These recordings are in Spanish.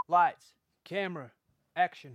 Lights, camera, action.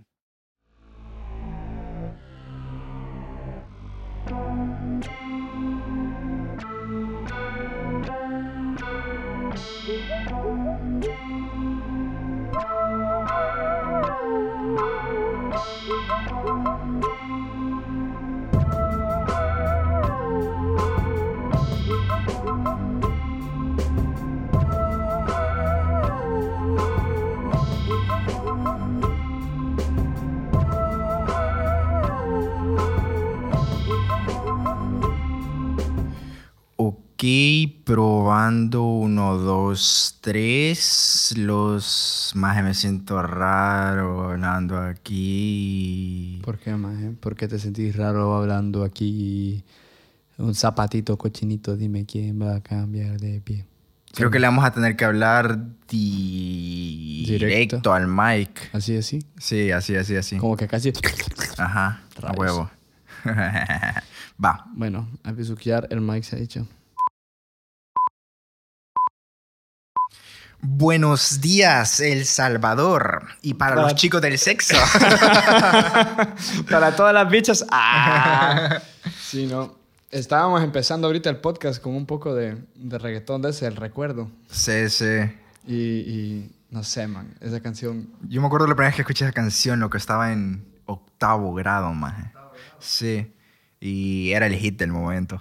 Ok, probando 1, 2, 3. Los maje, me siento raro hablando aquí. ¿Por qué, maje? ¿Por qué te sentís raro hablando aquí? Un zapatito cochinito, dime quién va a cambiar de pie. Creo que le vamos a tener que hablar directo al mic. ¿Así, así? Sí, así. Como que casi... Ajá, a Rayos. huevo. Va. Bueno, a besuquear el mic se ha dicho. Buenos días, El Salvador. Y para los chicos del sexo. Para todas las bichas. ¡Ah! Sí, no. Estábamos empezando ahorita el podcast con un poco de reggaetón de ese, el recuerdo. Sí. Y no sé, man. Esa canción... Yo me acuerdo la primera vez que escuché esa canción, lo que estaba en 8º grado, maje. Sí. Y era el hit del momento.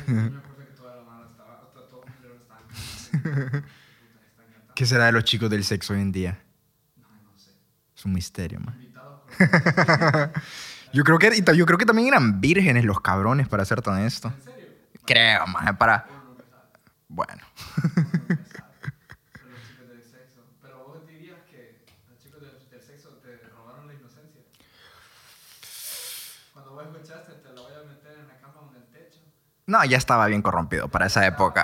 ¿Qué será de los chicos del sexo hoy en día? No sé. Es un misterio, man. Yo creo que también eran vírgenes los cabrones, para ser tan esto. ¿En serio? Creo, man. Bueno. Los chicos del sexo. Pero vos dirías que los chicos del sexo te robaron la inocencia. Cuando vos escuchaste, te la voy a meter en la cama o en el techo. No, ya estaba bien corrompido para esa época.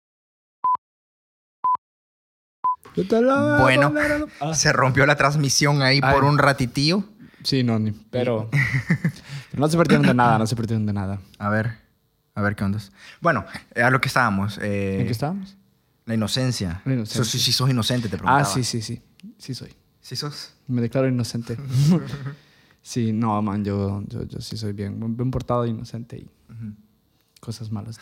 Bueno, se rompió la transmisión ahí por un ratitillo. Sí, no, pero no se perdieron de nada, A ver qué onda. Bueno, a lo que estábamos. ¿En qué estábamos? La inocencia. La inocencia. Si sos inocente, te preguntaba. Sí. Sí soy. ¿Sí sos? Me declaro inocente. Sí, no, man, yo sí soy bien portado, inocente y cosas malas.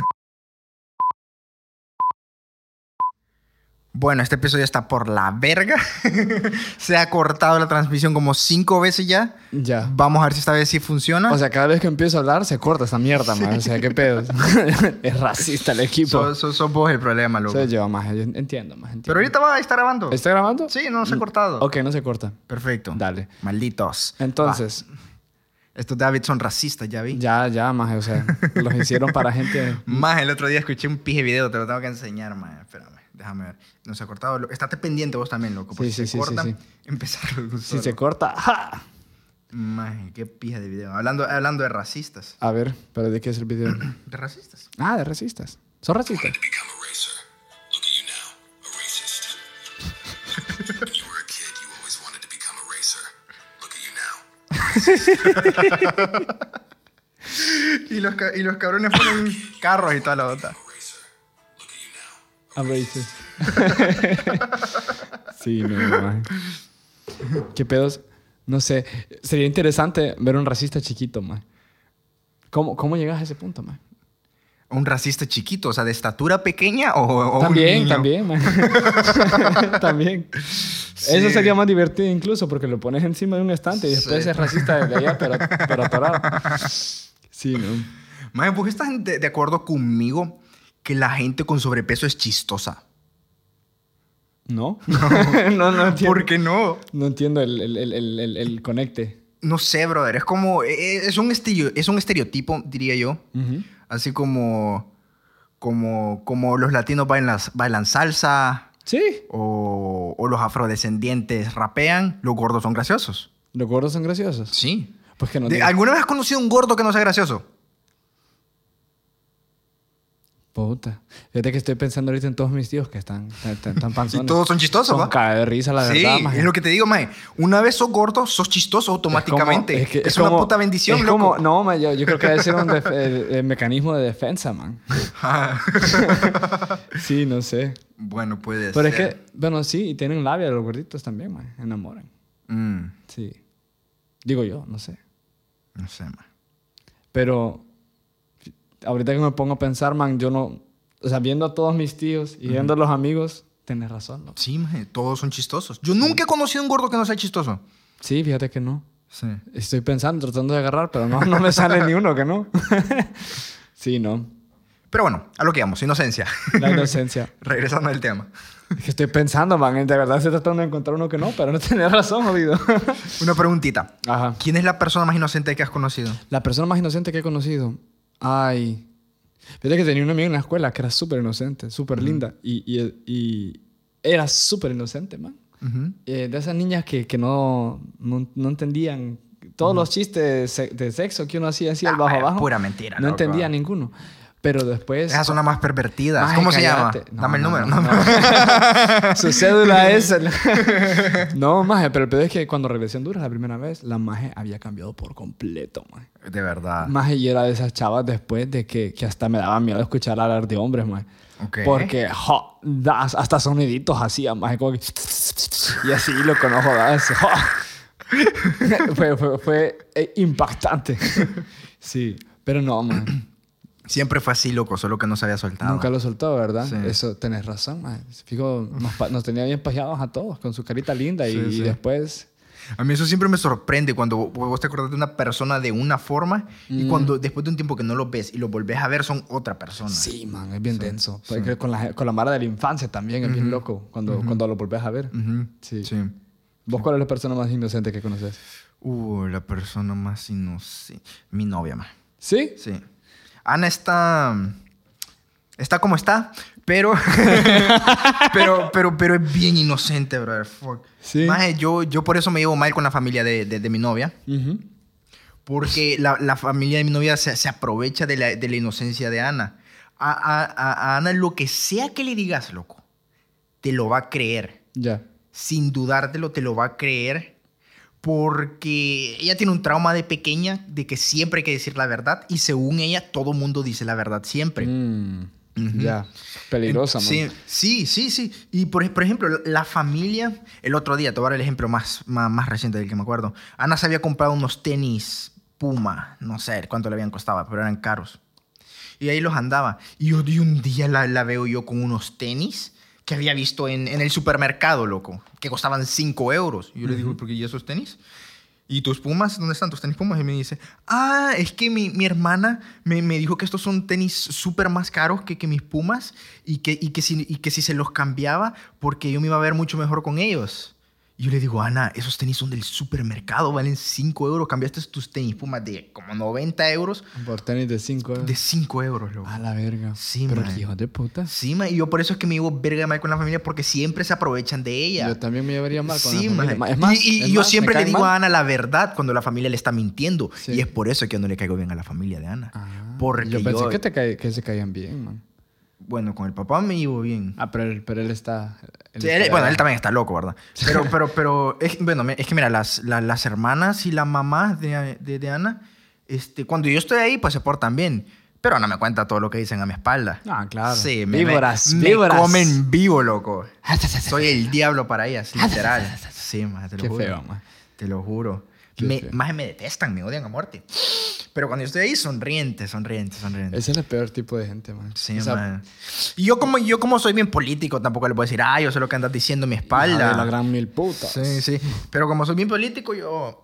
Bueno, este episodio está por la verga. Se ha cortado la transmisión como 5 veces ya. Ya. Vamos a ver si esta vez sí funciona. O sea, cada vez que empiezo a hablar se corta esta mierda, man. O sea, qué pedo. Es racista el equipo. Sos vos el problema, loco. Soy yo, más. Yo entiendo, más. Pero ahorita está grabando. ¿Está grabando? Sí, no se ha cortado. Ok, no se corta. Perfecto. Dale. Malditos. Entonces... Estos David son racistas, ¿ya vi? Ya, maje, o sea, los hicieron para gente... Más, el otro día escuché un pije video, te lo tengo que enseñar, maje. Espérame, déjame ver. No se ha cortado. Estate pendiente vos también, loco. Porque si se corta, empezarlo. Si se corta, ¡ja! Maje, qué pija de video. Hablando de racistas. A ver, ¿pero de qué es el video? ¿De racistas? Ah, de racistas. ¿Son racistas? y los cabrones ponen carros y toda la bota. A racist. Sí, no, man. ¿Qué pedos? No sé. Sería interesante ver un racista chiquito, man. ¿Cómo llegas a ese punto, man? ¿Un racista chiquito? O sea, ¿de estatura pequeña o también, un niño? También, man. También. Sí. Eso sería más divertido incluso porque lo pones encima de un estante y después es racista desde allá, pero atorado. Sí, ¿no? Man, ¿vos estás de acuerdo conmigo que la gente con sobrepeso es chistosa? ¿No? No entiendo. ¿Por qué no? No entiendo el conecte. No sé, brother. Es como... Es un estereotipo, diría yo. Uh-huh. Así como los latinos bailan salsa. Sí. O los afrodescendientes rapean. Los gordos son graciosos. ¿Los gordos son graciosos? Sí. Pues que no. ¿Alguna vez has conocido un gordo que no sea gracioso? Puta. Fíjate que estoy pensando ahorita en todos mis tíos que están panzones. Y todos son chistosos, Son ¿va? caga de risa, la Sí, verdad, maje. es lo que te digo, mae. Una vez sos gordo, sos chistoso automáticamente. Es una puta bendición, es loco. como, no, man, yo creo que debe ser un mecanismo de defensa, man. Sí, no sé. Bueno, puede Pero ser. es que, bueno, sí, y tienen labia los gorditos también, man. Enamoran. Sí. Digo yo, no sé. No sé, mae. Pero ahorita que me pongo a pensar, man, yo no... O sea, viendo a todos mis tíos y viendo a los amigos, tenés razón, ¿no? Sí, mae, todos son chistosos. Yo nunca he conocido a un gordo que no sea chistoso. Sí, fíjate que no. Sí. Estoy pensando, tratando de agarrar, pero no me sale ni uno que no. Sí, no. Pero bueno, a lo que vamos, inocencia. La inocencia. Regresando al tema. Es que estoy pensando, man, de verdad estoy tratando de encontrar uno que no, pero no tenés razón, jodido. Una preguntita. Ajá. ¿Quién es la persona más inocente que has conocido? La persona más inocente que he conocido. Ay. Fíjate que tenía una amiga en la escuela que era súper inocente, súper linda. Y era súper inocente, man. De esas niñas que no entendían todos los chistes de sexo que uno hacía así, el bajo abajo. Pura mentira, No loco. entendía ninguno. Pero después... Esas son las más pervertidas. Maje, ¿Cómo se cállate. llama? No, Dame el número. no. Su cédula es... No, maje, pero el peor es que cuando regresé a Honduras la primera vez, la maje había cambiado por completo, maje. De verdad. Maje, y era de esas chavas después de que hasta me daba miedo escuchar hablar de hombres, maje. Ok. Porque hasta soniditos hacía, maje, como que... Y así lo conozco, ¿verdad? Fue impactante. Sí, pero no, maje. Siempre fue así, loco, solo que no se había soltado. Nunca lo soltó, ¿verdad? Sí. Eso, tenés razón, maje. Fijo, nos tenía bien pajeados a todos, con su carita linda y, Sí, sí. y después... A mí eso siempre me sorprende cuando vos te acordás de una persona de una forma y cuando después de un tiempo que no lo ves y lo volvés a ver son otra persona. Sí, man, es bien denso. Porque con la mara de la infancia también es bien loco cuando lo volvés a ver. Sí. Sí. ¿Vos cuál es la persona más inocente que conoces? La persona más inocente. Mi novia, ma. ¿Sí? Sí. Ana está como está, pero pero es bien inocente, brother. Fuck. Sí. Maje, yo por eso me llevo mal con la familia de mi novia. Porque la familia de mi novia se aprovecha de la inocencia de Ana. A Ana lo que sea que le digas, loco, te lo va a creer. Ya. Sin dudártelo, te lo va a creer. Porque ella tiene un trauma de pequeña de que siempre hay que decir la verdad. Y según ella, todo mundo dice la verdad siempre. Ya. Peligrosa, man. Sí. Y por ejemplo, la familia... El otro día, te voy a dar el ejemplo más reciente del que me acuerdo. Ana se había comprado unos tenis Puma. No sé cuánto le habían costado, pero eran caros. Y ahí los andaba. Y un día la veo yo con unos tenis que había visto en el supermercado, loco, que costaban 5 euros. Y yo le digo, ¿por qué y esos tenis? ¿Y tus Pumas? ¿Dónde están tus tenis Pumas? Y me dice, es que mi hermana me dijo que estos son tenis súper más caros que mis Pumas y que si se los cambiaba porque yo me iba a ver mucho mejor con ellos. Y yo le digo, Ana, esos tenis son del supermercado, valen 5 euros. Cambiaste tus tenis Pumas de como 90 euros. Por tenis de 5 euros. De 5 euros, loco. A la verga. Sí, pero man. hijos de puta. Sí, ma, y yo por eso es que me llevo verga mal con la familia porque siempre se aprovechan de ella. Yo también me llevaría mal con Sí, la familia. ma. Es más, y es yo más, siempre me le caen digo mal. a Ana la verdad cuando la familia le está mintiendo. Sí. Y es por eso que yo no le caigo bien a la familia de Ana. Porque yo pensé que se caían bien, man. Bueno, con el papá me llevo bien. Pero él está... Sí, él también está loco, ¿verdad? Pero es que mira, las hermanas y la mamá de Ana, cuando yo estoy ahí, pues se portan bien. Pero Ana me cuenta todo lo que dicen a mi espalda. Ah, claro. Sí, víboras. me comen vivo, loco. Soy el diablo para ellas, literal. Sí, ma, te lo Qué juro. feo, man. Te lo juro. Qué feo. Más me detestan, me odian a muerte. Pero cuando yo estoy ahí, sonrientes. Ese es el peor tipo de gente, man. Sí, O sea, man. Y yo como soy bien político, tampoco le puedo decir, yo sé lo que andas diciendo en mi hija espalda. de la gran mil putas. Sí. Pero como soy bien político,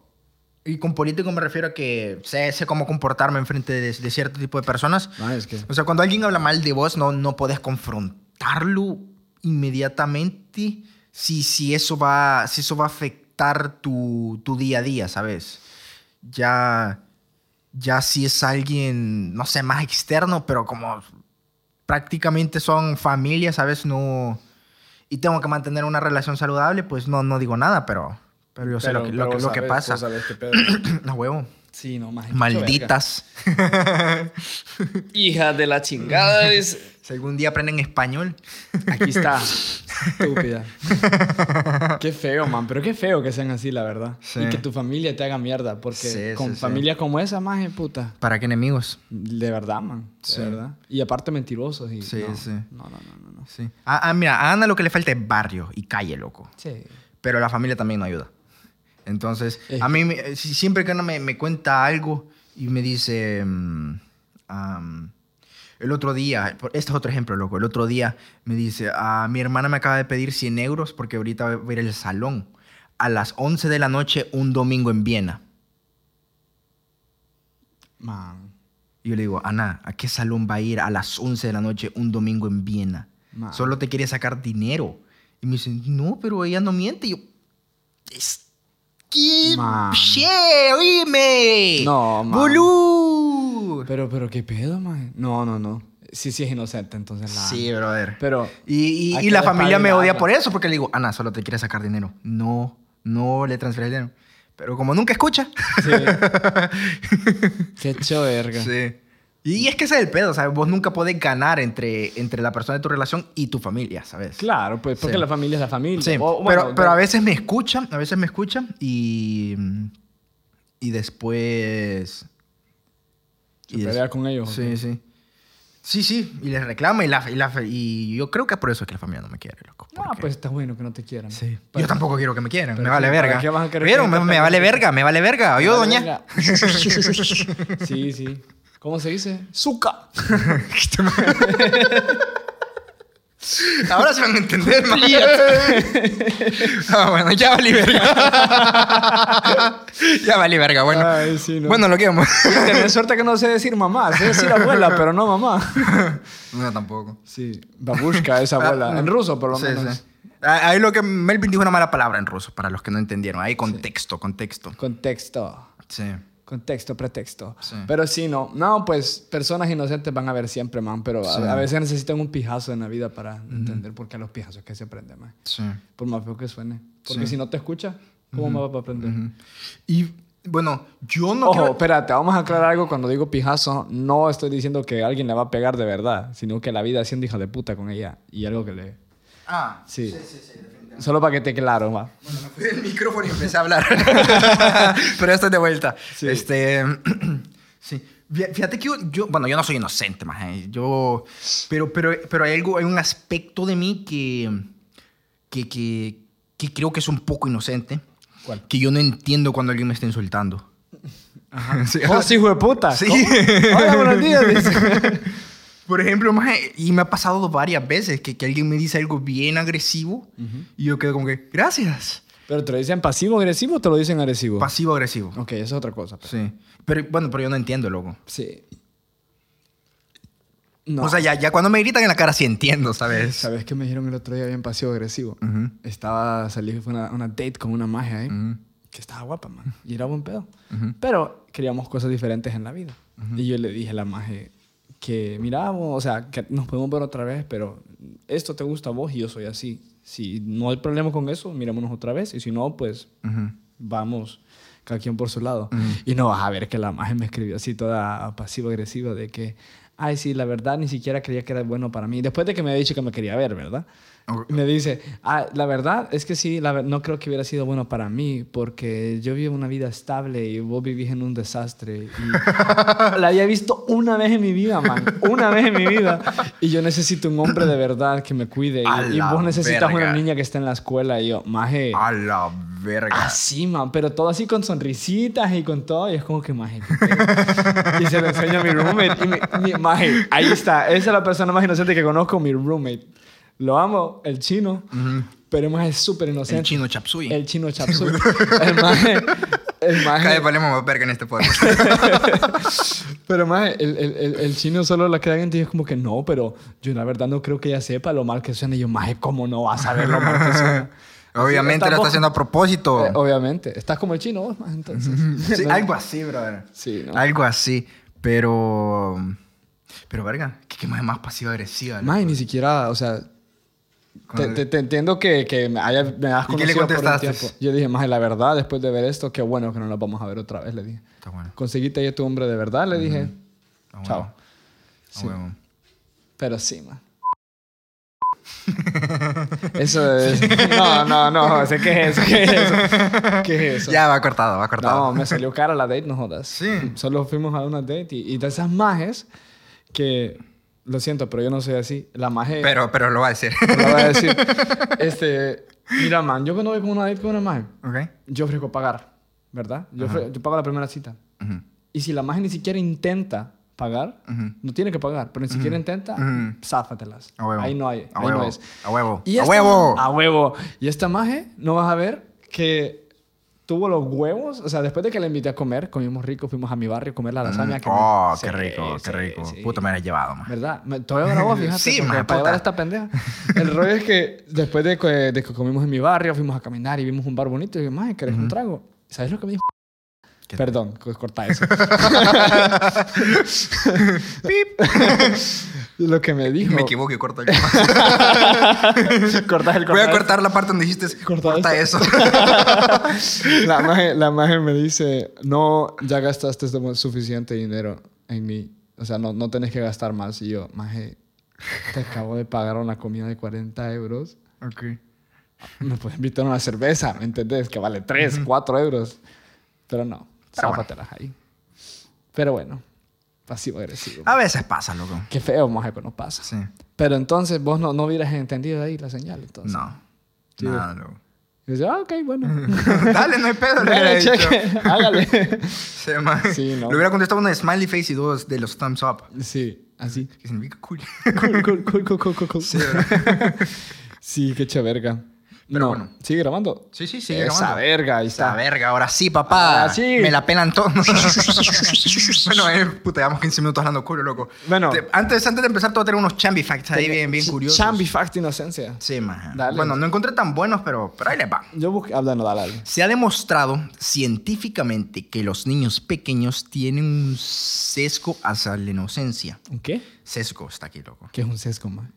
y con político me refiero a que sé cómo comportarme enfrente de cierto tipo de personas. No, es que... O sea, cuando alguien habla mal de vos, no podés confrontarlo inmediatamente si eso va a afectar tu día a día, ¿sabes? Ya si es alguien, no sé, más externo, pero como prácticamente son familia, ¿sabes? No... Y tengo que mantener una relación saludable, pues no digo nada, pero yo sé lo que vos pasa. sabés qué pedo. A huevo. Sí, no, maje. Malditas. Hijas de la chingada. Si algún día aprenden español. Aquí está. Estúpida. Qué feo, man. Pero qué feo que sean así, la verdad. Sí. Y que tu familia te haga mierda. Porque Sí, con sí. familia como esa, maje, puta. ¿Para qué enemigos? De verdad, man. De Sí. verdad. Y aparte mentirosos. Y Sí, no. sí. No. Sí. Mira, a Ana lo que le falta es barrio y calle, loco. Sí. Pero la familia también no ayuda. Entonces, Es a mí, siempre que Ana me cuenta algo y me dice... el otro día, este es otro ejemplo, loco. El otro día me dice, mi hermana me acaba de pedir 100 euros porque ahorita voy a ir al salón a las 11 de la noche un domingo en Viena. Man. Y yo le digo, Ana, ¿a qué salón va a ir a las 11 de la noche un domingo en Viena? Man. Solo te quiere sacar dinero. Y me dice, no, pero ella no miente. Y yo, ¿qué? Man. ¡Che, oíme! No, man. ¡Bolú! Pero qué pedo, maje. No. Sí es inocente, entonces la... Sí, brother. Pero... Y hay que la familia me odia despabilarla. por eso, porque le digo, Ana, solo te quiere sacar dinero. No le transfieres dinero. Pero como nunca escucha. Sí. Qué hecho verga. Sí. Y es que ese es el pedo, ¿sabes? Vos nunca podés ganar entre la persona de tu relación y tu familia, ¿sabes? Claro, pues porque Sí. la familia es la familia. Sí, O, bueno, pero a veces me escuchan, y después... Se pelea con ellos. Sí, sí. Sí, y les reclama y yo creo que por eso es que la familia no me quiere, loco. No, porque- pues está bueno que no te quieran. Sí. Pero- Yo tampoco quiero que me quieran, pero me vale sí, ¿para verga. qué vas a querer Pero que te me vale peguen? verga. Yo, Vale, doña. venga. Sí. ¿Cómo se dice? ¡Zuca! Ahora se van a entender, man. Bueno, ya valí verga. Ya valí verga, bueno. Ay, sí, no. Bueno, lo que vamos. Tenés suerte que no sé decir mamá. Sé decir abuela, pero no mamá. No, tampoco. Sí. Babushka es abuela. no. En ruso, por lo Sí, menos. sí. Ahí lo que Melvin dijo una mala palabra en ruso, para los que no entendieron. Ahí contexto. Contexto. Sí. Contexto, pretexto. Sí. Pero sí, no. No, pues personas inocentes van a haber siempre, man. Pero Sí. a veces necesitan un pijazo en la vida para entender por qué a los pijazos que se aprende, man. Sí. Por más feo que suene. Porque Sí. si no te escucha, ¿cómo me va a aprender? Y bueno, yo no Ojo, quiero... espérate, vamos a aclarar algo. Cuando digo pijazo, no estoy diciendo que alguien le va a pegar de verdad, sino que la vida siendo hija de puta con ella. Y algo que le... Sí. Sí. Solo para que te claro, va. Bueno, me fui del micrófono y empecé a hablar. Pero ya estoy de vuelta. Sí. Sí. Fíjate que bueno, yo no soy inocente, maje. Pero hay hay un aspecto de mí que creo que es un poco inocente. ¿Cuál? Que yo no entiendo cuando alguien me está insultando. Ajá. Sí. ¡Oh, hijo de puta! Sí. ¿Cómo? Hola, buenos días. Dice. Por ejemplo, maje, y me ha pasado varias veces que alguien me dice algo bien agresivo y yo quedo como que, gracias. ¿Pero te lo dicen pasivo-agresivo o te lo dicen agresivo? Pasivo-agresivo. Ok, eso es otra cosa. Pero... Sí. Pero bueno, pero yo no entiendo, loco. Sí. No. O sea, ya cuando me gritan en la cara sí entiendo, ¿sabes? ¿Sabes qué me dijeron el otro día bien pasivo-agresivo? Ujú. Salí, fue una date con una magia ahí. Ujú. Que estaba guapa, man. Y era buen pedo. Ujú. Pero queríamos cosas diferentes en la vida. Y yo le dije a la magia que mirábamos, o sea, que nos podemos ver otra vez, pero esto te gusta a vos y yo soy así. Si no hay problema con eso, mirámonos otra vez. Y si no, pues Ujú. vamos cada quien por su lado. Y no vas a ver que la magia me escribió así toda pasivo-agresiva de que, ay, sí, la verdad ni siquiera creía que era bueno para mí. Después de que me había dicho que me quería ver, ¿verdad? Ok. Me dice, la verdad es que sí, no creo que hubiera sido bueno para mí porque yo vivo una vida estable y vos vivís en un desastre. Y la había visto una vez en mi vida, man. Una vez en mi vida. Y yo necesito un hombre de verdad que me cuide. A Y la vos necesitas verga. una niña que esté en la escuela. Y yo, maje... A la verga. Así, man, pero todo así con sonrisitas y con todo. Y es como que, maje, qué pedo. Y se lo enseño a mi roommate. Y maje, ahí está. Esa es la persona más inocente que conozco, mi roommate. Lo amo, el chino. Pero el maje es súper inocente. El chino chapsui. El chino chapsui. El maje... Cada vez valemos más verga en este podcast. Pero maje, el chino solo la queda gente y es como que no, pero yo la verdad no creo que ella sepa lo mal que suena. Y yo, maje, ¿cómo no vas a ver lo mal que suena? Obviamente lo está haciendo a propósito. Obviamente. Estás como el chino vos, maje, entonces. Sí, algo así, brother. Sí, ¿no? Algo así. Pero verga, ¿qué más pasiva-agresiva? Maje, ni siquiera, o sea, Te entiendo que me das ¿Y qué le conocido por un contestaste? tiempo. Yo dije, maje, la verdad, después de ver esto, qué bueno que no nos vamos a ver otra vez, le dije. Está bueno. Conseguiste ya tu hombre de verdad, le dije. Está Chao. bueno. Sí. Huevo. Pero sí, man. Eso es... No, sé qué es eso, qué es eso. ¿Qué es eso? Ya, va cortado. No, me salió cara la date, no jodas. Sí. Solo fuimos a una date y de esas majes que... Lo siento, pero yo no soy así. La maje... Pero lo va a decir. Lo voy a decir. Mira, man, yo cuando voy con una date con una maje, Ok. yo ofrezco pagar, ¿verdad? Yo pago la primera cita. Ujú. Y si la maje ni siquiera intenta pagar, Ujú. no tiene que pagar, pero ni siquiera intenta, záfatelas. A huevo. Ahí no hay. A ahí huevo. no es. A huevo. Y ¡A esta- huevo! A huevo. Y esta maje, no vas a ver que tuvo los huevos. O sea, después de que la invité a comer, comimos rico, fuimos a mi barrio a comer la lasaña. que Oh, me- qué Sí, rico, qué sí, rico. sí. Puta, me has llevado, man. ¿Verdad? Todavía bravo, fíjate. Sí, porque man, para puta. llevar a esta pendeja. El rollo es que después de que comimos en mi barrio, fuimos a caminar y vimos un bar bonito. Y dije, maje, ¿querés un trago? ¿Sabes lo que me dijo? ¿Qué? Perdón, corta eso. Lo que me dijo... Me equivoco y corto el Cortas el Voy a cortar la parte donde dijiste corta eso. La maje me dice, no, ya gastaste suficiente dinero en mí. O sea, no tenés que gastar más. Y yo, maje, te acabo de pagar una comida de 40 euros. Ok. Me puedes invitar a una cerveza, ¿me entendés? Que vale 3, 4 euros. Pero no, Pero zápatelas ahí. Pero bueno, pasivo-agresivo. A veces pasa, loco. Qué feo, maje, pero nos pasa. Sí. Pero entonces vos no hubieras entendido ahí la señal, entonces. No. Sí. Nada, loco. Y yo, ok, bueno. Dale, no hay pedo. Le hubiera Dale, dicho. cheque, hágale. Sí, man. Sí, no. Le hubiera contestado una de smiley face y dos de los thumbs up. Sí, así. Que significa cool. Cool. Sí, ¿verdad? Sí, qué verga. Pero No, bueno. ¿sigue grabando? Sí, sigue Esa grabando. verga, ahí Esa está. verga, ahora sí, papá. Ah, sí. Me la pelan todos. Bueno, puta, llevamos 15 minutos hablando culo, loco. Bueno. Antes de empezar, todo tener unos chambi facts ahí bien curiosos. Chambi fact inocencia. Sí, man. Dale. Bueno, no encontré tan buenos, pero ahí les va. Yo busqué... Hablando, dale. Se ha demostrado científicamente que los niños pequeños tienen un sesgo hacia la inocencia. ¿Un qué? Sesgo está aquí, loco. ¿Qué es un sesgo, man?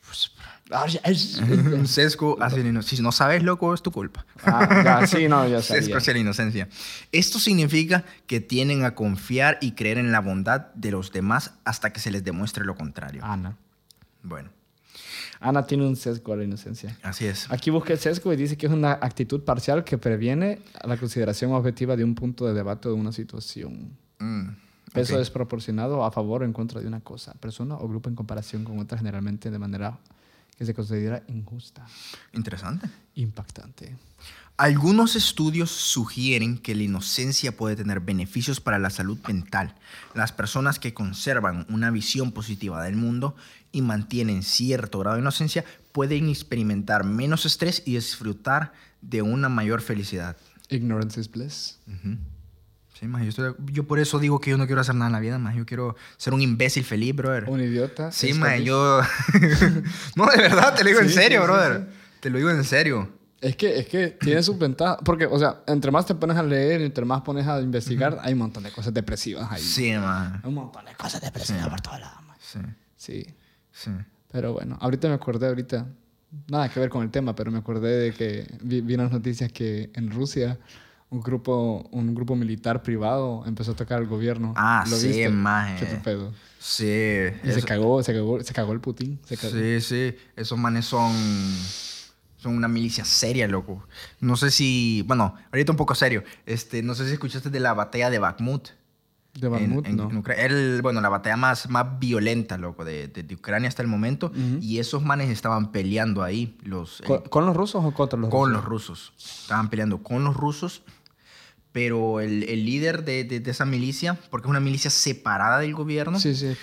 Un sesgo hacia la inocencia. Si no sabes, loco, es tu culpa. Ya, sí, no, ya Sesgo sabía. hacia la inocencia. Esto significa que tienden a confiar y creer en la bondad de los demás hasta que se les demuestre lo contrario. Ana. Bueno, Tiene un sesgo a la inocencia. así es. Aquí busqué el sesgo y dice que es una actitud parcial que previene la consideración objetiva de un punto de debate de una situación. Eso ok. es proporcionado a favor o en contra de una cosa, persona o grupo en comparación con otra, generalmente de manera que se considera injusta, Interesante. impactante. Algunos estudios sugieren que la inocencia puede tener beneficios para la salud mental. Las personas que conservan una visión positiva del mundo y mantienen cierto grado de inocencia pueden experimentar menos estrés y disfrutar de una mayor felicidad. Ignorance is bliss. Sí, maje, yo por eso digo que yo no quiero hacer nada en la vida, más. Yo quiero ser un imbécil feliz, brother. Un idiota. Sí, es maje, feliz. yo... No, de verdad, te lo digo en Sí, serio, sí, sí, brother. sí. Te lo digo en serio. Es que tiene sus ventajas. Porque, o sea, entre más te pones a leer, entre más pones a investigar, hay un montón de cosas depresivas ahí. Sí, maje. Hay un montón de cosas depresivas por todos lados, man. Sí, Sí. sí. Pero bueno, ahorita me acordé, nada que ver con el tema, pero me acordé de que vi unas noticias que en Rusia un grupo militar privado empezó a atacar al gobierno. Ah, ¿Lo sí, viste? maje. ¿Qué pedo? Sí. Y se cagó el Putin. Se cagó. Sí, sí. Esos manes son una milicia seria, loco. No sé si... Bueno, ahorita un poco serio. No sé si escuchaste de la batalla de Bakhmut. De Bakhmut, no. en Ucrania. La batalla más violenta, loco, de Ucrania hasta el momento. Y esos manes estaban peleando ahí. ¿Con los rusos o contra los rusos? Con los rusos. Estaban peleando con los rusos. Pero el líder de esa milicia, porque es una milicia separada del gobierno, Sí, sí.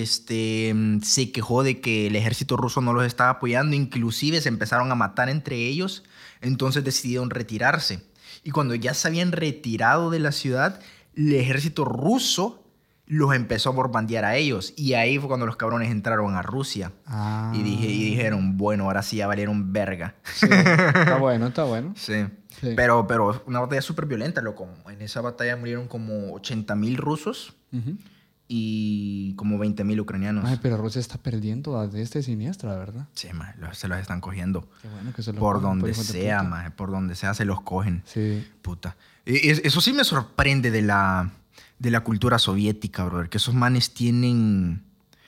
se quejó de que el ejército ruso no los estaba apoyando. Inclusive se empezaron a matar entre ellos. Entonces decidieron retirarse. Y cuando ya se habían retirado de la ciudad, el ejército ruso los empezó a bombardear a ellos. Y ahí fue cuando los cabrones entraron a Rusia. Ah. Y dijeron, bueno, ahora sí ya valieron verga. Sí, está bueno, está bueno. Sí. Sí. Pero una batalla súper violenta, loco. En esa batalla murieron como 80,000 rusos. Ujú. y como 20,000 ucranianos. Ay, pero Rusia está perdiendo a este siniestra, la verdad. Sí, maje, se los están cogiendo. Qué bueno que se los Por cojan, donde hijos de sea, puta. maje, por donde sea se los cogen. Sí. Puta. Eso sí me sorprende de la cultura soviética, brother. Que esos manes tienen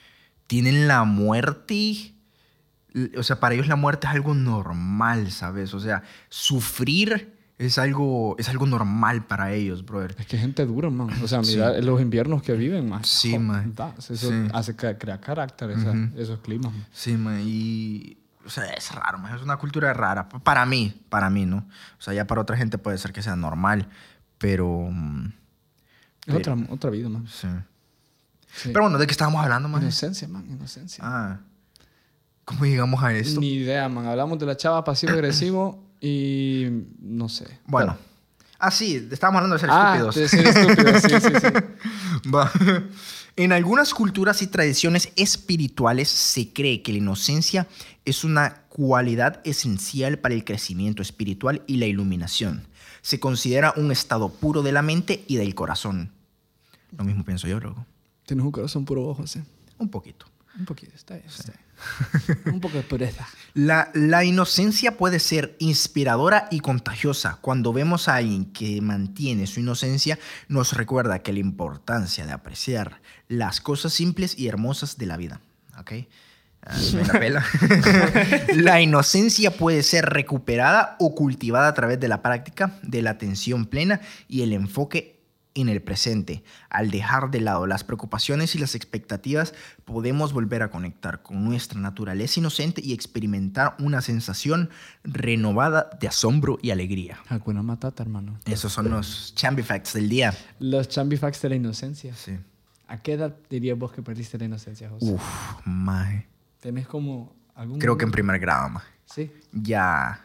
la muerte. O sea, para ellos la muerte es algo normal, ¿sabes? O sea, sufrir es algo normal para ellos, brother. Es que gente dura, man. O sea, Sí. mira los inviernos que viven, man. Sí, man. Eso Sí. hace crear carácter, esos climas, man. Sí, man. Y... O sea, es raro, man. Es una cultura rara. Para mí, ¿no? O sea, ya para otra gente puede ser que sea normal. Pero... Es otra vida, man. Sí. Sí. Pero bueno, ¿de qué estábamos hablando, man? Inocencia, man. Inocencia. Ah, ¿cómo llegamos a esto? Ni idea, man. Hablamos de la chava pasivo-agresivo y... No sé. Bueno. Sí, estábamos hablando de ser estúpidos. De ser estúpidos, sí. Va. En algunas culturas y tradiciones espirituales se cree que la inocencia es una cualidad esencial para el crecimiento espiritual y la iluminación. Se considera un estado puro de la mente y del corazón. Lo mismo pienso yo, loco. Tienes un corazón puro, José. Un poquito. Un poquito, está bien. Está bien. Un poco de pureza. La inocencia puede ser inspiradora y contagiosa. Cuando vemos a alguien que mantiene su inocencia, nos recuerda que la importancia de apreciar las cosas simples y hermosas de la vida. ¿Ok? Me la pela. La inocencia puede ser recuperada o cultivada a través de la práctica de la atención plena y el enfoque en el presente. Al dejar de lado las preocupaciones y las expectativas, podemos volver a conectar con nuestra naturaleza inocente y experimentar una sensación renovada de asombro y alegría. Hakuna Matata, hermano. Esos son los Chambi Facts del día. Los Chambi Facts de la inocencia. Sí. ¿A qué edad dirías vos que perdiste la inocencia, José? Uf, maje. ¿Tenés como algún... Creo que en primer grado, maje. Sí. Ya.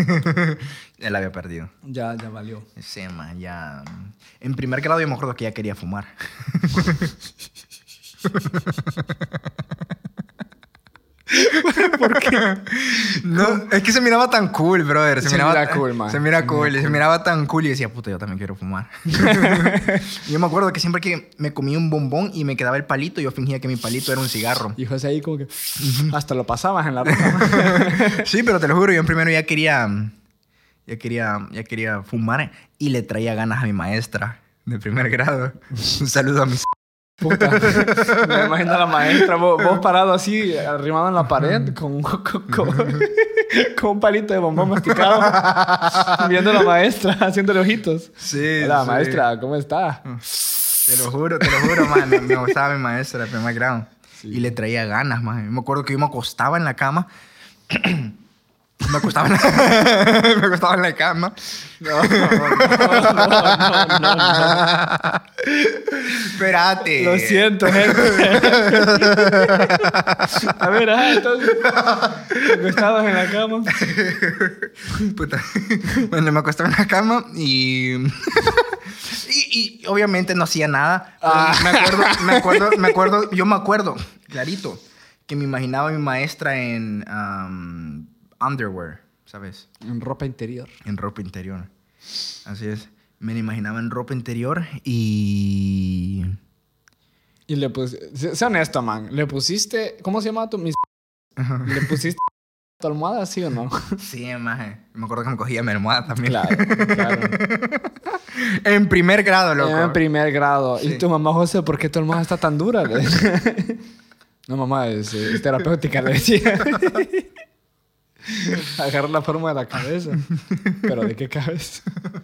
Ya la había perdido. Ya valió. Sí, maje, ya. En primer grado yo me acuerdo que ya quería fumar. ¿Por qué? No, es que se miraba tan cool, brother. Se mira cool, man. Se mira cool. Se miraba tan cool y decía, puta, yo también quiero fumar. Yo me acuerdo que siempre que me comía un bombón y me quedaba el palito, yo fingía que mi palito era un cigarro. Y José ahí como que... Hasta lo pasabas en la ropa. Sí, pero te lo juro, yo en primero ya quería fumar y le traía ganas a mi maestra de primer grado. Un saludo a mis... Puta. Me imagino a la maestra, vos parado así, arrimado en la pared, con un palito de bombón masticado, viendo a la maestra, haciéndole ojitos. Sí, Hola, sí. maestra, ¿cómo está? Te lo juro, man. Me gustaba mi maestra de primer grado. Sí. Y le traía ganas, man. Me acuerdo que yo me acostaba en la cama. Me acostaba en la cama. No. Espérate. Lo siento, gente. A ver, entonces, acostados en la cama. Puta. Bueno, me acostaba en la cama y obviamente no hacía nada. Yo me acuerdo, clarito, que me imaginaba a mi maestra en underwear, ¿sabes? En ropa interior. En ropa interior. Así es. Me la imaginaba en ropa interior y... Y le pusiste... Sé honesto, man. ¿Le pusiste... ¿Cómo se llama tu... ¿Le pusiste tu almohada, sí o no? Sí, maje. Me acuerdo que me cogía mi almohada también. Claro. En primer grado, loco. En primer grado. Sí. Y tu mamá, José, ¿por qué tu almohada está tan dura? No, mamá, es terapéutica, le decía. Agarra la forma de la cabeza. ¿Pero de qué cabeza?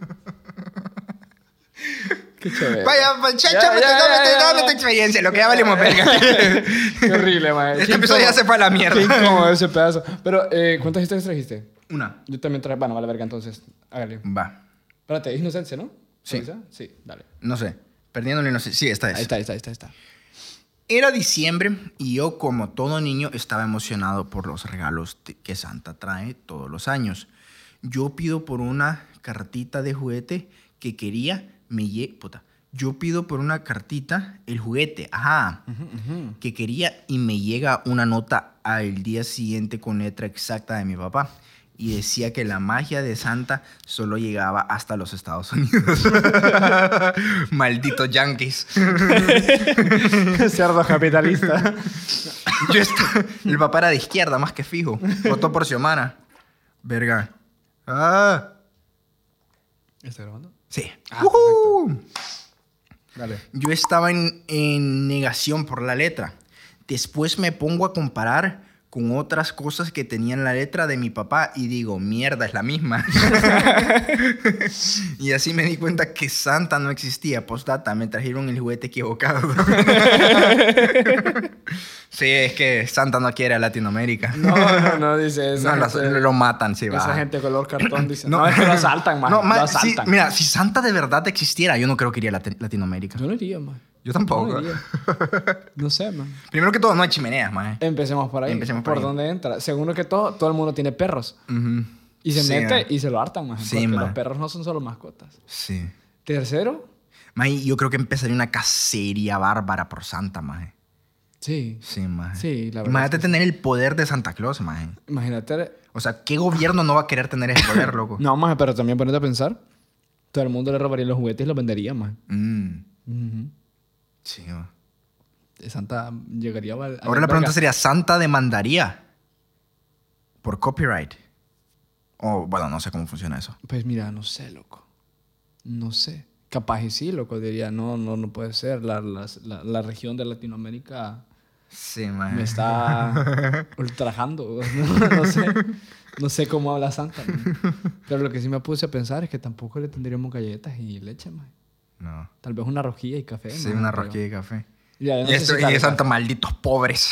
Qué chévere. Vaya, dame tu experiencia, lo que ya valimos verga. Qué horrible, man. Este episodio ya se fue a la mierda. Qué incómodo ese pedazo. Pero, ¿cuántas historias trajiste? Una. Yo también traje... Bueno, vale verga, entonces. Hágale. Va. Espérate, ¿es inocencia, no? Sí. ¿Esa? Sí, dale. No sé. Perdiéndole, no sé. Sí, esta es. Ahí está. Era diciembre y yo, como todo niño, estaba emocionado por los regalos que Santa trae todos los años. Yo pido por una cartita de juguete que quería Yo pido por una cartita el juguete, que quería y me llega una nota al día siguiente con letra exacta de mi papá. y decía que la magia de Santa solo llegaba hasta los Estados Unidos. Malditos yankees. Cerdo capitalista. El papá era de izquierda, más que fijo. Votó por Xiomara. Verga. Ah. ¿Está grabando? Sí. Ah, Dale. Yo estaba en negación por la letra. Después me pongo a comparar con otras cosas que tenía en la letra de mi papá y digo, mierda, es la misma. Y así me di cuenta que Santa no existía. Postdata, me trajeron el juguete equivocado. Sí, es que Santa no quiere a Latinoamérica. No, dice eso. No, lo matan, sí, va. Esa gente color cartón dice. No. No, es que lo asaltan, man. No, Lo asaltan. sí, mira, si Santa de verdad existiera, yo no creo que iría a Yo Latinoamérica. no iría, man. Yo tampoco. No iría. No sé, man. Primero que todo, no hay chimeneas, man. Empecemos por ahí. Empecemos por ¿Por ahí. dónde entra? Segundo que todo el mundo tiene perros. Y se Sí, mete man. y se lo hartan, man. Sí, Porque man. los perros no son solo mascotas. Sí. Tercero, Man, yo creo que empezaría una cacería bárbara por Santa, man. sí. Sí, man. Sí, la verdad. Imagínate tener el poder de Santa Claus, man. Imagínate. O sea, ¿qué gobierno no va a querer tener ese poder, loco? No, más, pero también ponete a pensar. Todo el mundo le robaría los juguetes y los vendería, man. Sí, man. Santa llegaría a... Ahora la pregunta sería, ¿Santa demandaría por copyright? O, bueno, no sé cómo funciona eso. Pues mira, no sé, loco. No sé. Capaz y sí, loco. Diría, no puede ser. La región de Latinoamérica Sí, man. me está ultrajando. No sé. No sé cómo habla Santa, man. Pero lo que sí me puse a pensar es que tampoco le tendríamos galletas y leche, man. No. Tal vez una rosquilla y café. Sí, man, una pero- rosquilla de café. Ya, yo no Y, sé esto, si y tal- de Santa, malditos pobres.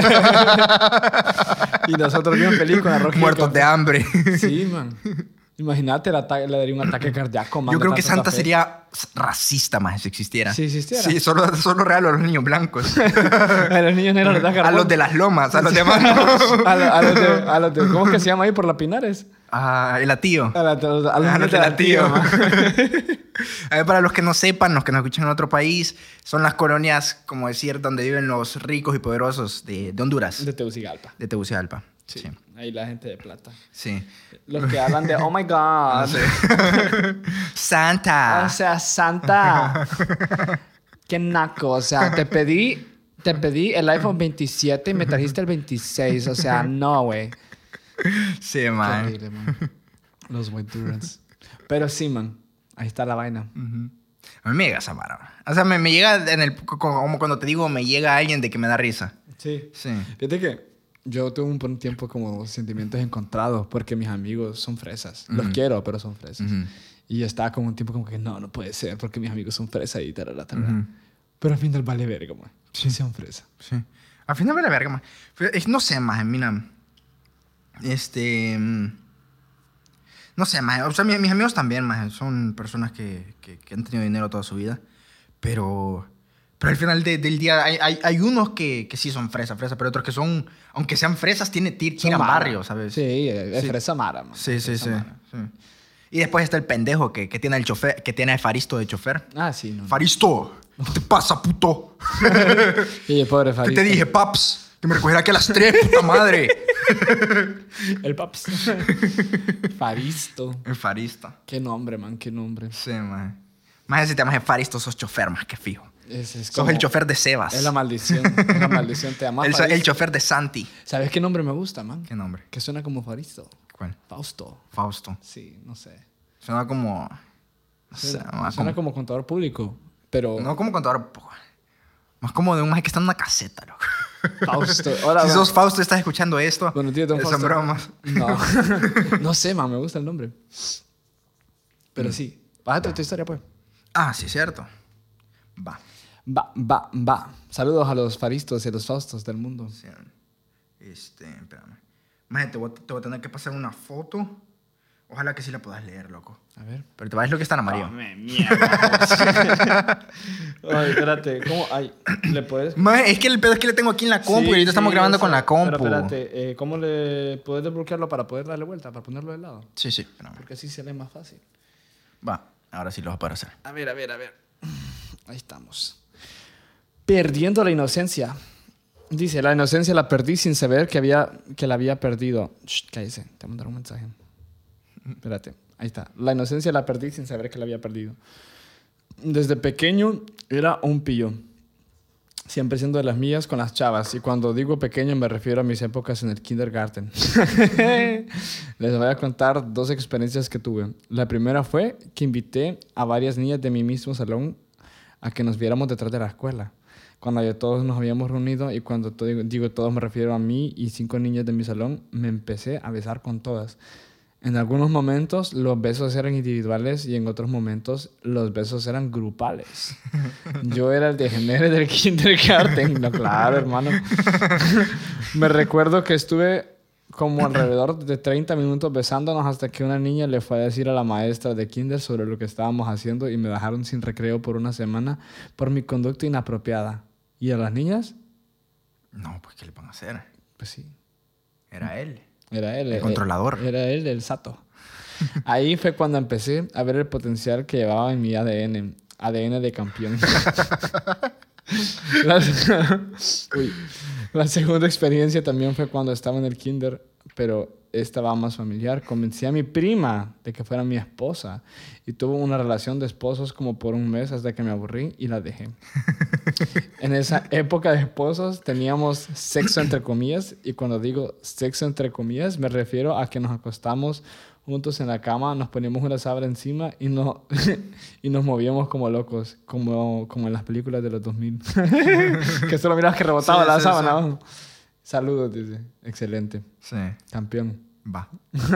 Y nosotros bien feliz con la rosquilla y Muertos café. de hambre. Sí, man. Imagínate, le daría un ataque cardíaco, man. Yo de creo que tanto Santa café. sería racista más si existiera. Si existiera. Sí, solo regalo a los niños blancos. A los niños negros les da A carbón. los de las lomas, a los demás no. a los de... ¿Cómo es que se llama ahí por la Pinares? Ah, el atío. A los Ah, niños los de del la tía, Atío. man. A ver, para los que no sepan, los que nos escuchan en otro país, son las colonias, como decir, donde viven los ricos y poderosos de Honduras, De Tegucigalpa. de Tegucigalpa. Sí. Sí. Ahí la gente de plata. Sí. Los que hablan de, oh my God. No sé. Santa. O sea, Santa. Qué naco. O sea, te pedí el iPhone 27 y me trajiste el 26. O sea, no, güey. Sí, Qué man. horrible, man. Los Wendurans. Pero sí, man. Ahí está la vaina. A mí me llega esa vara. O sea, me llega como cuando te digo, me llega alguien de que me da risa. Sí. Sí. Fíjate que yo tuve un tiempo como sentimientos encontrados porque mis amigos son fresas. Los quiero, pero son fresas. Y yo estaba como un tiempo como que no puede ser porque mis amigos son fresas y tarara. Pero al final vale verga, man. Sí, sean fresas. Sí. Al final vale verga, man. No sé, más, mira. No sé, más. O sea, mis amigos también, más. Son personas que han tenido dinero toda su vida. Pero al final del día hay unos que sí son fresas, pero otros que son, aunque sean fresas, tiran barrio, ¿sabes? Sí, es Sí. fresa mara, man. Sí. Fresa mara. Y después está el pendejo que tiene el chofer, que tiene a Faristo de chofer. Ah, sí, no. Faristo, ¿qué te pasa, puto? Y el pobre ¿Qué Faristo. te dije, paps? Que me recogerá aquí a las 3, puta madre. El paps. Faristo. El Faristo. Qué nombre, man, qué nombre. Sí, man. Más si te llamas Faristo, sos chofer, más que fijo. Es Sos como- el chofer de Sebas. Es la maldición. Es la maldición. Te llamas el Faristo. chofer de Santi. ¿Sabes qué nombre me gusta, man? ¿Qué nombre? Que suena como Faristo. ¿Cuál? Fausto. Fausto. Sí, no sé. Suena como... No sé, más Suena como contador público, pero... No como contador... Más como de un maje que está en una caseta, loco. Fausto. Ahora, Si bueno, sos Fausto y estás escuchando esto, bueno, tío, don son Fausto. bromas. No. No sé, man, me gusta el nombre. Pero sí. Bájate tu historia, pues. Ah, sí, cierto. Va. Va. Saludos a los Faristos y a los Faustos del mundo. Sí. Espérame. Maje, te voy a tener que pasar una foto. Ojalá que sí la puedas leer, loco. A ver. Pero te va a ver lo que está en amarillo. Mierda. Ay, espérate. ¿Cómo? Ay, ¿le puedes...? Maje, es que el pedo es que le tengo aquí en la compu y ahorita estamos grabando con la compu. Pero espérate, ¿cómo le puedes desbloquearlo para poder darle vuelta, para ponerlo de lado? Sí, espérame. Porque así se lee más fácil. Va, ahora sí lo vas a poder hacer. A ver. Ahí estamos. Perdiendo la inocencia. Dice, la inocencia la perdí sin saber que la había perdido. Shh, cállese, te voy a mandar un mensaje. Espérate, ahí está. La inocencia la perdí sin saber que la había perdido. Desde pequeño era un pillo. Siempre siendo de las mías con las chavas. Y cuando digo pequeño me refiero a mis épocas en el kindergarten. Les voy a contar 2 experiencias que tuve. La primera fue que invité a varias niñas de mi mismo salón a que nos viéramos detrás de la escuela. Cuando ya todos nos habíamos reunido, y cuando digo todos me refiero a mí y 5 niñas de mi salón, me empecé a besar con todas. En algunos momentos los besos eran individuales y en otros momentos los besos eran grupales. Yo era el degenere del kindergarten. No, claro, hermano. Me recuerdo que estuve como alrededor de 30 minutos besándonos hasta que una niña le fue a decir a la maestra de kinder sobre lo que estábamos haciendo y me dejaron sin recreo por una semana por mi conducta inapropiada. ¿Y a las niñas? No, pues ¿qué le van a hacer? Pues sí. Era él. Era él. El controlador. Era él el sato. Ahí fue cuando empecé a ver el potencial que llevaba en mi ADN. ADN de campeón. La segunda experiencia también fue cuando estaba en el kinder, pero esta va más familiar. Convencí a mi prima de que fuera mi esposa y tuvo una relación de esposos como por un mes hasta que me aburrí y la dejé. En esa época de esposos teníamos sexo entre comillas, y cuando digo sexo entre comillas me refiero a que nos acostamos juntos en la cama, nos poníamos una sábana encima y nos movíamos como locos, como en las películas de los 2000. Que solo mirabas que rebotaba la sábana abajo. Saludos, dice. Excelente. Sí. Campeón. Va.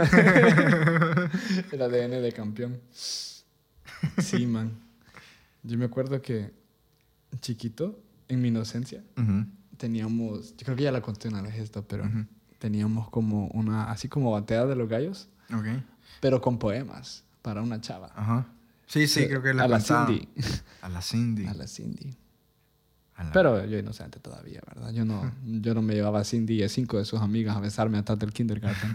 El ADN de campeón. Sí, man. Yo me acuerdo que chiquito, en mi inocencia, teníamos... Yo creo que ya la conté una vez esto, pero teníamos como una... Así como batea de los gallos. Ok. Pero con poemas para una chava. Ajá. Sí, creo que la a la contaba. Cindy. A la Cindy. A la Cindy. A la- Pero yo inocente todavía, ¿verdad? Yo no me llevaba a Cindy y a 5 de sus amigas a besarme atrás del kindergarten.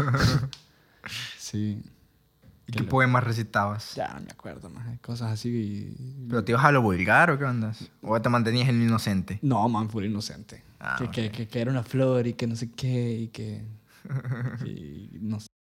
Sí. ¿Y qué poemas recitabas? Ya no me acuerdo más. Cosas así y... ¿Pero te ibas a lo vulgar o qué andas? ¿O te mantenías en lo inocente? No, man, full inocente. Ah, que era una flor y que no sé qué y que... y no sé.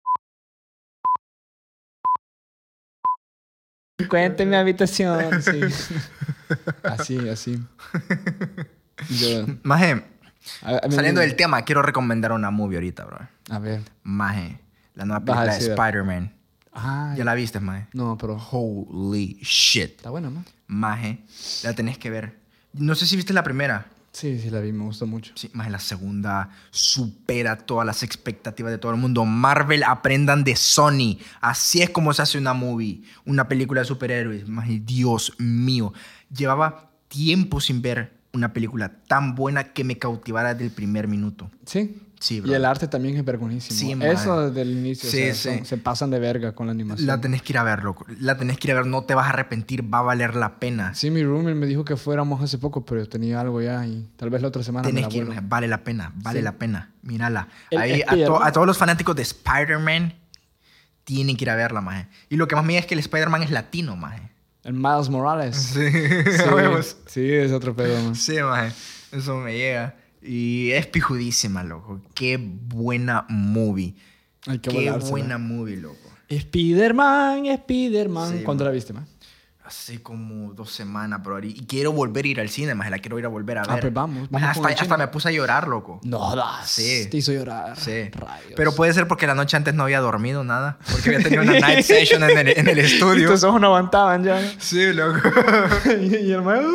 Cuente mi habitación, sí. Así. Yo, Maje, a mí- saliendo del tema, quiero recomendar una movie ahorita, bro. A ver. Maje, la nueva Vas a película de decir- Spider-Man. Ah, ¿Ya la viste, maje? no, pero... Holy shit. Está bueno, ¿no? Maje, la tenés que ver. No sé si viste la primera. Sí, la vi, me gustó mucho. Sí, maje, la segunda supera todas las expectativas de todo el mundo. Marvel, aprendan de Sony. Así es como se hace una movie, una película de superhéroes. Maje, Dios mío. Llevaba tiempo sin ver una película tan buena que me cautivara desde el primer minuto. Sí. Sí, Y bro. el arte también es vergonísimo. Sí, man. Eso desde el inicio. Sí, o sea, sí. se pasan de verga con la animación. La tenés que ir a ver, loco. La tenés que ir a ver. No te vas a arrepentir. Va a valer la pena. Sí, mi roommate me dijo que fuéramos hace poco, pero tenía algo ya y tal vez la otra semana me Tenés la que ir. vuelvo. Vale la pena. Vale Sí. la pena. Mírala. El Ahí, Spider-Man. a todos los fanáticos de Spider-Man tienen que ir a verla, maje. Y lo que más me diga es que el Spider-Man es latino, maje. El Miles Morales. Sí. Sí, es otro pedo, man. Sí, maje. Eso me llega. Y es pijudísima, loco. Qué buena movie. Hay que Qué volársela. buena movie, loco. Spider-Man. Sí, ¿Cuándo man. la viste, man? Hace como 2 semanas, bro. Y quiero volver a ir al cine, maje. La quiero ir a volver a ver. Ah, pues vamos. Maje, Vamos con el hasta chino. me puse a llorar, loco. No das. Sí. Te hizo llorar. Sí. Rayos. Pero puede ser porque la noche antes no había dormido nada. Porque había tenido una night session en el estudio. Estos ojos no aguantaban ya. Sí, loco. y el man...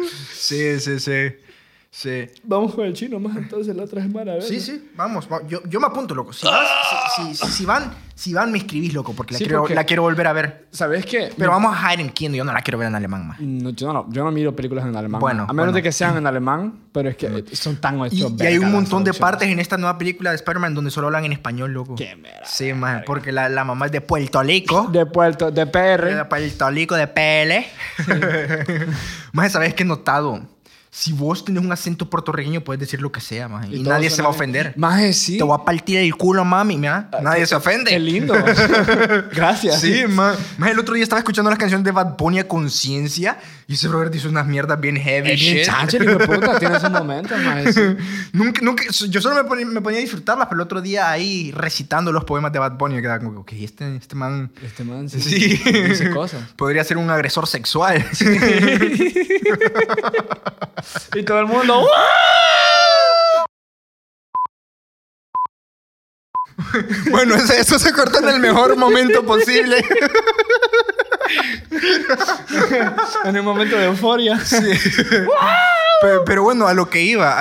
Sí. Vamos con el chino más entonces la otra semana, a ver. Sí, vamos. Yo me apunto, loco. Si van, me escribís, loco, porque Sí, la quiero volver a ver. ¿Sabes qué? Pero vamos a Hide and Kingdom. Yo no la quiero ver en alemán, más. No, yo no miro películas en alemán. Bueno, a menos bueno. de que sean en alemán, pero es que son tan Y hechos hay un verga montón de las partes en esta nueva película de Spider-Man donde solo hablan en español, loco. Qué mera Sí, más. Porque la mamá es de Puerto Rico. traducciones. De PR. De Puerto Rico, de PL. Más, ¿sabes qué he notado? Si vos tenés un acento puertorriqueño, puedes decir lo que sea, maje. Y todo nadie se suena va a bien. ofender. Maje, sí. Te voy a partir el culo, mami, mira. Nadie se ofende. Qué lindo. Gracias. Sí, man. El otro día estaba escuchando las canciones de Bad Bunny a conciencia y ese brother dice unas mierdas bien heavy Es bien shit. chancho, el hijo de puta. Tiene esos momentos, maje. Sí. Nunca, yo solo me ponía a disfrutarlas, pero el otro día ahí recitando los poemas de Bad Bunny me quedaba como, ok, este man... Este man sí, Sí. dice cosas. Podría ser un agresor sexual. Y todo el mundo... Bueno, eso se cortó en el mejor momento posible. En el momento de euforia. Sí. Pero bueno, a lo que iba.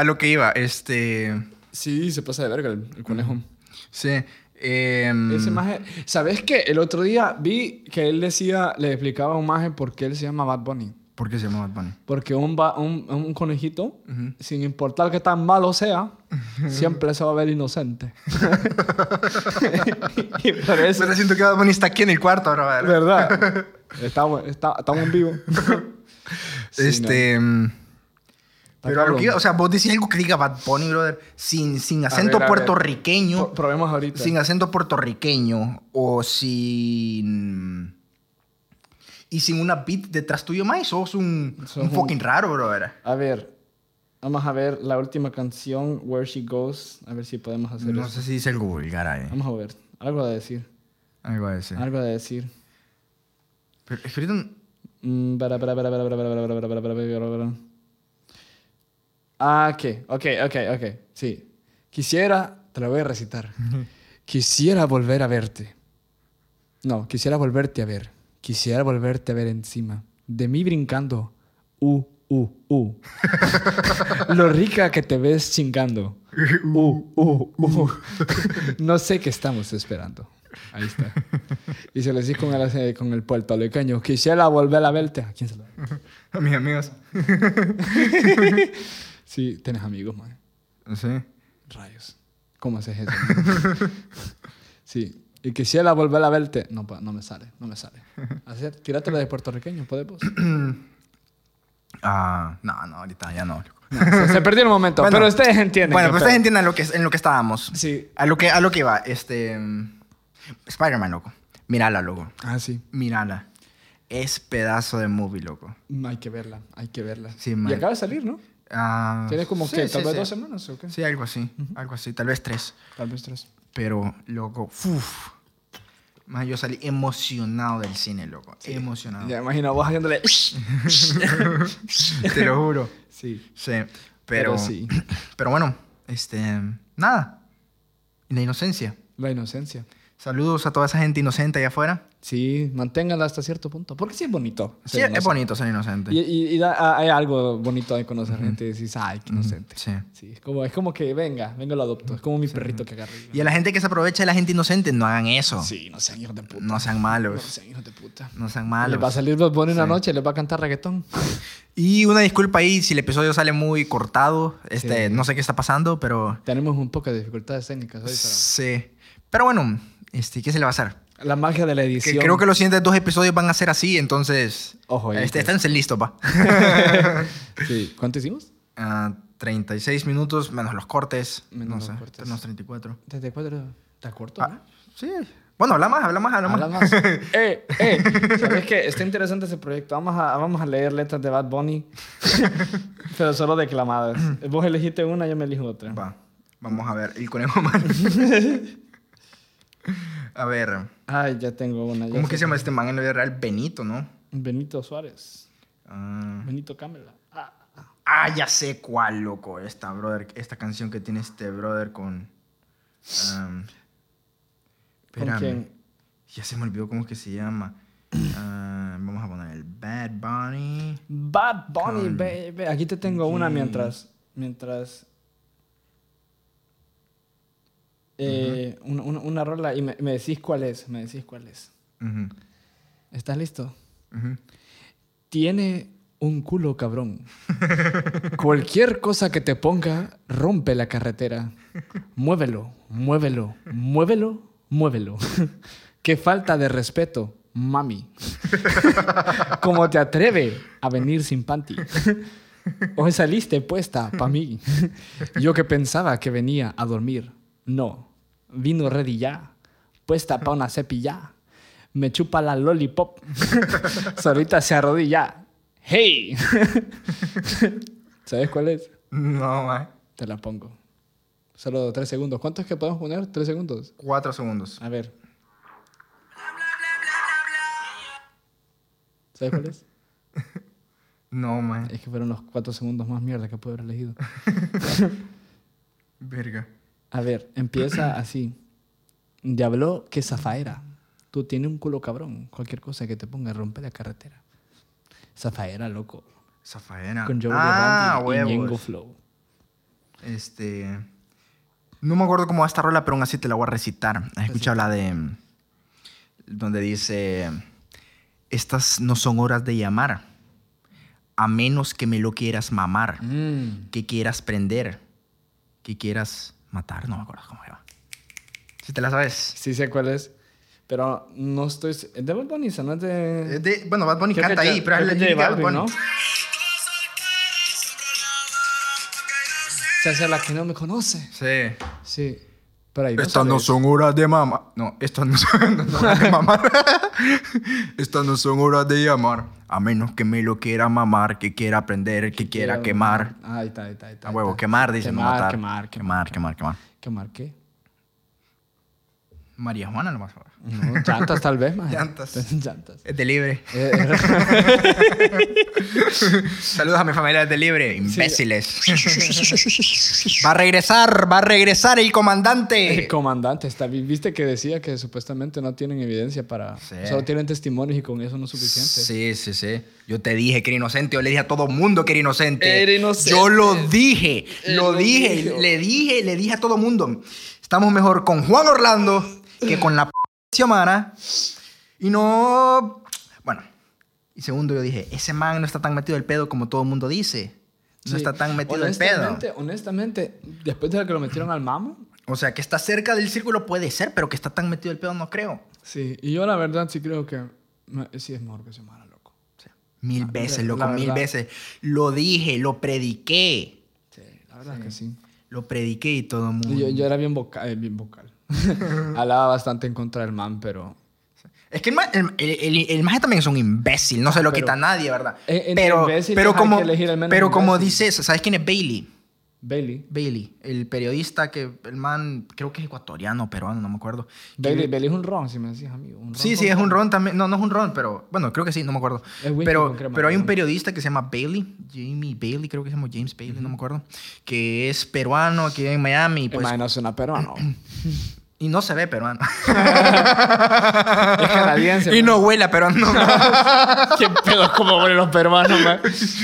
Sí, se pasa de verga el conejo. Sí. Ese maje... ¿Sabes qué? El otro día vi que él decía... Le explicaba a un maje por qué él se llama Bad Bunny. ¿Por qué se llama Bad Bunny? Porque un conejito, sin importar que tan malo sea, siempre se va a ver inocente. Y por eso... Pero siento que Bad Bunny está aquí en el cuarto ahora, ¿verdad? ¿Verdad? Estamos en vivo. Sí, Pero a lo que iba, o sea, vos decís algo que diga Bad Bunny, brother, sin acento ver. puertorriqueño. Probemos ahorita. Sin acento puertorriqueño o sin... Y sin una beat detrás tuyo, más, sos un fucking raro, brother. A ver, vamos a ver la última canción, Where She Goes. A ver si podemos hacer No eso. sé si dice algo vulgar ahí. Vamos a ver. Algo de decir. Algo a decir. Algo de decir. Pero es que ahorita... Ah, ok. Sí. Quisiera... Te lo voy a recitar. Quisiera volver a verte. No, quisiera volverte a ver. Quisiera volverte a ver encima. De mí brincando. Lo rica que te ves chingando. No sé qué estamos esperando. Ahí está. Y se lo decís con el puertorriqueño. Quisiera volver a verte. ¿A quién se lo da? A mis amigos. Sí, tienes amigos, man. Sí. Rayos. ¿Cómo haces eso? Sí. Y quisiera volver a verte. No, no me sale. Tírate de puertorriqueño, ¿podemos? No, ahorita ya no. No, se perdió el momento, Bueno, pero ustedes entienden. Bueno, qué pues pedo. ustedes entienden en lo que estábamos. Sí. A lo que iba, Spider-Man, loco. Mírala, loco. Ah, sí. Mírala. Es pedazo de movie, loco. Hay que verla. Sí, Y man. acaba de salir, ¿no? Tienes como sí, que sí, tal vez sí. 2 semanas o qué. Sí, algo así. Tal vez 3. Tal vez 3. Pero, loco, man, yo salí emocionado del cine, loco. Sí. Emocionado. Ya imagino vos haciéndole. Te lo juro. Sí. Sí. Pero sí. Pero bueno, nada. La inocencia. La inocencia. Saludos a toda esa gente inocente allá afuera. Sí, manténganla hasta cierto punto. Porque sí es bonito. Sí, es bonito ser inocente. Y hay algo bonito de conocer gente y decís, ay, qué inocente. Sí. Sí, es como que venga, lo adopto. Es como mi perrito que agarra. Y a la gente que se aprovecha de la gente inocente, no hagan eso. Sí, no sean hijos de puta. No sean malos. No sean hijos de puta. No sean malos. Les va a salir Bad Bunny una noche, les va a cantar reggaetón. Y una disculpa ahí si el episodio sale muy cortado. Sí. No sé qué está pasando, pero... Tenemos un poco de dificultades técnicas hoy, pero... Sí. Pero bueno, ¿qué se le va a hacer? La magia de la edición. Creo que los siguientes 2 episodios van a ser así, entonces... Ojo, esténse listos, pa. Sí. ¿Cuánto hicimos? 36 minutos, menos los cortes. Menos no los sé, cortes. unos 34. 34. ¿Está corto? ¿no? Sí. Bueno, habla más. Habla más. ¿Sabes qué? Está interesante ese proyecto. Vamos a leer letras de Bad Bunny, pero solo declamadas. Vos elegiste una, yo me elijo otra. Va, vamos a ver. El conejo man. A ver. Ay, ya tengo una. ¿Cómo que se llama este man en la vida real? Benito, ¿no? Benito Suárez. Benito Camela. Ya sé cuál, loco. Esta canción que tiene este brother con... ¿Con espérame. quién? Ya se me olvidó cómo es que se llama. Vamos a poner el Bad Bunny. Bad Bunny, Con- baby. Aquí te tengo una mientras una rola y me decís cuál es. Ujú, ¿Estás listo? ujú. Tiene un culo cabrón. Cualquier cosa que te ponga rompe la carretera. Muévelo. Qué falta de respeto, mami. ¿Cómo te atreve a venir sin panty? Hoy saliste puesta para mí. Yo que pensaba que venía a dormir. No, vino ready ya. Puesta para una cepilla. Me chupa la lollipop. Solita se arrodilla. ¡Hey! ¿Sabes cuál es? No, man. Te la pongo. Solo 3 segundos. ¿Cuánto es que podemos poner? 3 segundos. 4 segundos. A ver. ¿Sabes cuál es? No, man. Es que fueron los 4 segundos más mierda que pude haber elegido. Verga. A ver, empieza así. Diablo, que zafaera. Tú tienes un culo cabrón. Cualquier cosa que te ponga rompe la carretera. Zafaera, loco. Zafaera. Con Joey Randy y huevos. Ñengo Flow. No me acuerdo cómo va esta rola, pero aún así te la voy a recitar. ¿Has escuchado la de... donde dice... Estas no son horas de llamar. A menos que me lo quieras mamar. Que quieras prender. Que quieras matar. No me acuerdo cómo va. ¿Sí te la sabes? Sí sé cuál es. Pero no estoy... ¿Es de Bad Bunny? ¿No es de...? Bueno, Bad Bunny Creo canta que ahí, pero es la de lírica de Bad Balvin, Bunny. ¿no? Se hace la que no me conoce. Sí. Sí. Pero ahí no Estas no sabes. son horas de mamar. No, estas no son horas de mamar. Estas no son horas de llamar. A menos que me lo quiera mamar, que quiera aprender, que quiera quemar. Ahí está. A huevo, quemar, dice, no matar. Quemar. ¿Quemar qué? María Juana, lo más favor. No, llantas tal vez, más. Llantas. Llantas. Es de libre. Saludos a mi familia de libre, imbéciles. Va a regresar el comandante. El comandante está... ¿Viste que decía que supuestamente no tienen evidencia para... Sí. Solo tienen testimonios y con eso no es suficiente? Sí. Yo te dije que era inocente. Yo le dije a todo mundo que era inocente. Era inocente. Yo lo dije. Él Lo lo dije. dijo. Le dije a todo mundo. Estamos mejor con Juan Orlando que con la Xiomara. Y no... Bueno. Y segundo, yo dije, ese man no está tan metido el pedo como todo el mundo dice. No Sí. está tan metido el pedo. Honestamente, después de que lo metieron al mamo... O sea, que está cerca del círculo puede ser, pero que está tan metido el pedo no creo. Sí, y yo la verdad sí creo que... Sí es mejor que Xiomara, loco. Mil veces, loco, la mil verdad. veces. Lo dije, lo prediqué. Sí, la verdad que sí. Lo prediqué y todo el mundo... Yo era bien vocal. Hablaba bastante en contra del man, pero... Es que el maje también es un imbécil. No se lo pero- quita a nadie, ¿verdad? Entre imbéciles hay como, que elegir al menos pero como imbécil. dices, ¿sabes quién es Bailey? Bailey. Bailey, el periodista que el man, creo que es ecuatoriano, peruano, no me acuerdo. Bailey es un ron, si me decías, amigo. Un ron Sí, con es un ron también. No, no es un ron, pero bueno, creo que sí, no me acuerdo. Es whisky Pero, con crema, pero hay un ¿no? periodista que se llama Bailey, Jamie Bailey, creo que se llama James Bailey, no me acuerdo, que es peruano aquí en Miami. Pues, no suena peruano. y no se ve peruano. Es canadiense. y man. no huele a peruano. ¿Qué pedo como huelen los peruanos, man?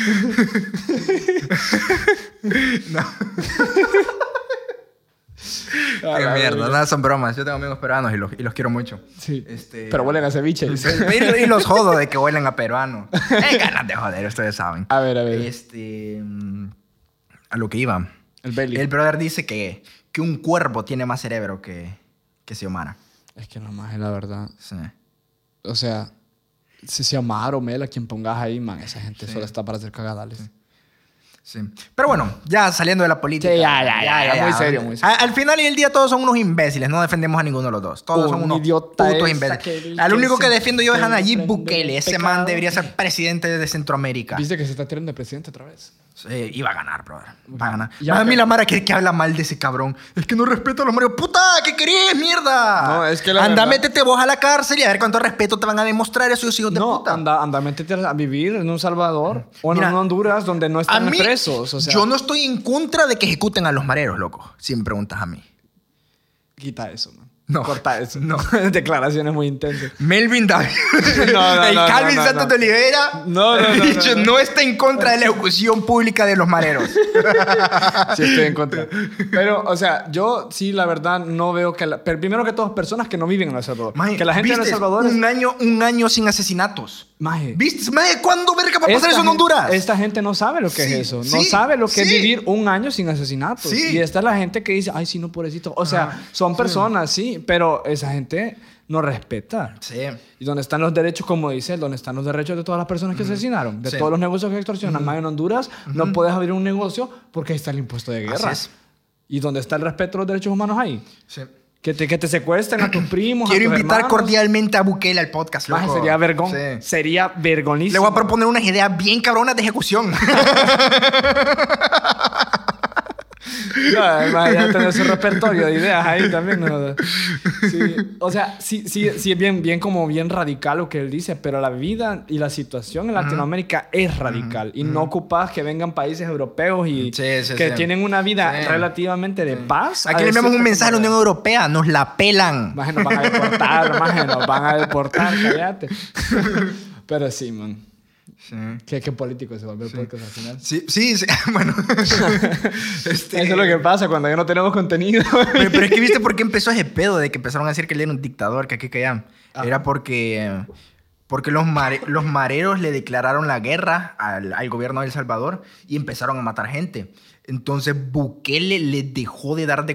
Qué mierda, nada, son bromas. Yo tengo amigos peruanos y los quiero mucho. Sí. Este- Pero huelen a ceviche. y los jodo de que huelen a peruano. Ganas de joder, ustedes saben. A ver. A lo que iba. El Bailey. El brother dice que un cuervo tiene más cerebro que Xiomara. Es que nomás es la verdad. Sí. O sea, si Xiomara o Mel, a quien pongas ahí, man, esa gente solo está para hacer cagadales. Sí. Pero bueno, ya saliendo de la política. Sí, ya, muy serio, muy serio. Al final del día todos son unos imbéciles, no defendemos a ninguno de los dos. Todos Un son unos idiota putos esa imbéciles. que Al único que se defiendo yo es a Nayib prende Bukele. el Ese pecado. man debería ser presidente de Centroamérica. ¿Viste que se está tirando de presidente otra vez? Sí, iba a ganar, brother. Va a ganar. Ya a mí que- la Mara que habla mal de ese cabrón. Es que no respeta a los maridos. ¡Puta! ¿Qué querés, mierda? No, es que la Anda, verdad- métete vos a la cárcel y a ver cuánto respeto te van a demostrar esos hijos de No, puta. anda, métete a vivir en Un Salvador o en Mira, Honduras donde no A están mí, presos. O sea, yo no estoy en contra de que ejecuten a los mareros, loco. Si me preguntas a mí. Quita eso, man. No. Corta eso. No. Declaraciones muy intensas. Melvin David. No, el Calvin no, Santos no. de Olivera. No, ha dicho, no. no está en contra de la ejecución pública de los mareros. Sí, estoy en contra. Pero, o sea, yo sí, la verdad, no veo que... Pero primero que todo, personas que no viven en El Salvador. Maje, que la gente de El ¿viste? Salvador es... un año sin asesinatos. Maje, ¿Viste? Maje, ¿cuándo verga va a pasar esta eso en gente- Honduras? Esta gente no sabe lo que Sí, es eso. No sí, sabe lo que es sí. vivir un año sin asesinatos. Sí. Y esta es la gente que dice, ay, sí, no, pobrecito. O sea, Ajá, son personas, sí. Sí, pero esa gente no respeta. Sí. ¿Y dónde están los derechos, como dice él? ¿Dónde están los derechos de todas las personas que asesinaron? De Sí. todos los negocios que extorsionan. Más en Honduras no puedes abrir un negocio porque ahí está el impuesto de guerra. Así es. ¿Y dónde está el respeto a los derechos humanos ahí? Sí. Que te secuestren a tus primos, Quiero a tus invitar hermanos. cordialmente a Bukele al podcast, Maje, loco. sería vergón. Sí. Sería vergonísimo. Le voy a proponer unas ideas bien cabronas de ejecución. No, además ya tener su repertorio de ideas ahí también. ¿No? Sí. O sea, sí es bien radical lo que él dice, pero la vida y la situación en Latinoamérica es radical. Y no ocupas que vengan países europeos y que tienen una vida relativamente de paz. Aquí le enviamos un mensaje a la Unión Europea. Nos la pelan. Más nos van a deportar, más nos van a deportar, cállate. Pero sí, man. Sí. ¿Qué político se volvió el podcast al final? Sí. Bueno. Eso es lo que pasa cuando ya no tenemos contenido. Pero es que viste por qué empezó ese pedo de que empezaron a decir que él era un dictador, que aquí que allá. Era porque los mareros le declararon la guerra al gobierno de El Salvador y empezaron a matar gente. Entonces Bukele les dejó de dar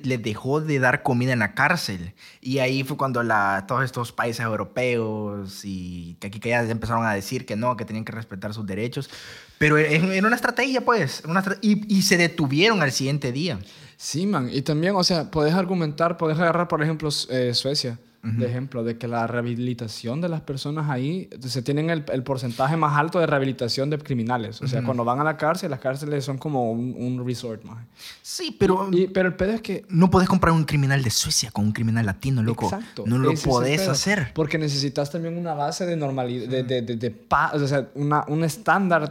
comida en la cárcel. Y ahí fue cuando todos estos países europeos y que aquí que allá empezaron a decir que no, que tenían que respetar sus derechos. Pero era una estrategia, pues. Y se detuvieron al siguiente día. Sí, man. Y también, o sea, podés argumentar, podés agarrar, por ejemplo, Suecia. De ejemplo, de que la rehabilitación de las personas ahí, se tienen el porcentaje más alto de rehabilitación de criminales. O sea, cuando van a la cárcel, las cárceles son como un resort, man. Sí, pero Pero el pedo es que... no podés comprar un criminal de Suecia con un criminal latino, loco. Exacto. No lo Ese es el podés pedo. hacer. Porque necesitas también una base de normalidad, de paz, o sea, un estándar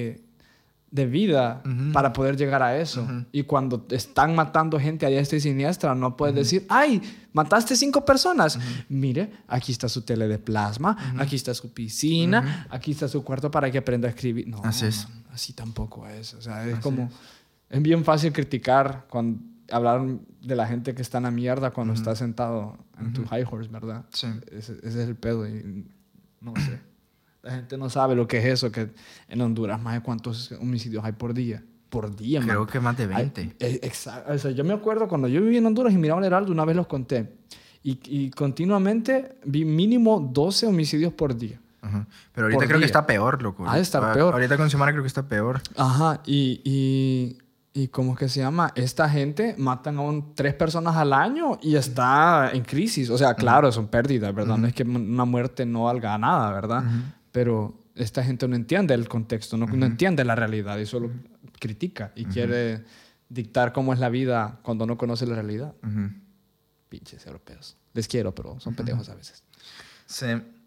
de vida para poder llegar a eso. Y cuando están matando gente a diestra y siniestra, no puedes decir, ¡ay! ¿Mataste 5 personas? Mire, aquí está su tele de plasma, aquí está su piscina, aquí está su cuarto para que aprenda a escribir. No, Así es. así tampoco es. O sea, es como... Es bien fácil criticar, hablar de la gente que está en la mierda cuando estás sentado en tu high horse, ¿verdad? Sí. Ese es el pedo. Y no sé. La gente no sabe lo que es eso, que en Honduras más de cuántos homicidios hay por día. Por día, man. Creo que más de 20. Exacto. O sea, yo me acuerdo cuando yo viví en Honduras y miraba el Heraldo, una vez los conté. Y continuamente vi mínimo 12 homicidios por día. Pero ahorita creo que está peor, loco. Ha de estar peor. Ahorita con Xiomara creo que está peor. Ajá. Y ¿cómo es que se llama? Esta gente matan a 3 personas al año y está en crisis. O sea, claro, son pérdidas, ¿verdad? No es que una muerte no valga nada, ¿verdad? Pero esta gente no entiende el contexto, no entiende la realidad y solo critica y quiere dictar cómo es la vida cuando no conoce la realidad. Pinches europeos. Les quiero, pero son pendejos a veces. Sí.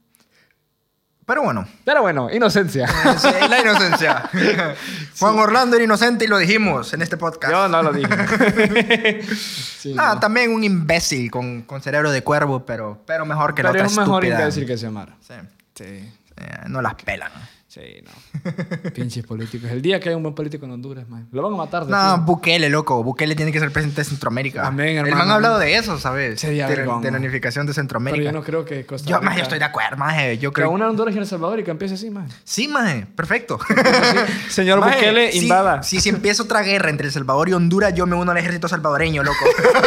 Pero bueno. Pero bueno, inocencia. Sí, la inocencia. Juan Orlando era inocente y lo dijimos en este podcast. Yo no lo dije. Sí, no. También un imbécil con cerebro de cuervo, pero mejor que la otra Pero es un mejor estúpida. imbécil que Xiomara. Sí. Sí. No las pelan. Sí, no. Pinches políticos. El día que hay un buen político en Honduras, man, lo van a matar. No, Bukele, loco. Bukele tiene que ser presidente de Centroamérica. Amén, El hermano. man ha hablado de eso, ¿sabes? Sería vergón, de la man. unificación de Centroamérica. Pero yo no creo que Costa Yo Rica... estoy de acuerdo, maje. Yo Que creo... una Honduras y El Salvador y que empiece así, man. Sí, maje. Perfecto. Señor Maje, Bukele, invada. Si empieza otra guerra entre El Salvador y Honduras, yo me uno al ejército salvadoreño, loco.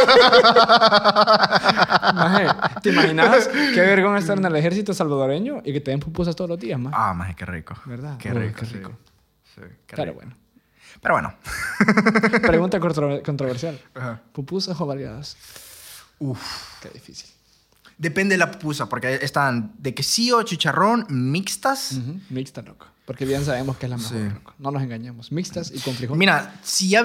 Maje, ¿te imaginas qué vergón estar en el ejército salvadoreño y que te den pupusas todos los días, man? Ah, maje, qué rico. ¿Verdad? Qué Uy, rico. qué sí. rico. Sí, qué Pero rico. bueno. Pero bueno. Pregunta controversial. Ajá. ¿Pupusas o variadas? Uf. Qué difícil. Depende de la pupusa, porque están de quesillo, chicharrón, mixtas. Mixta, loco. Porque bien sabemos que es la mejor, Sí. loco. No nos engañemos. Mixtas y con frijol. Mira, si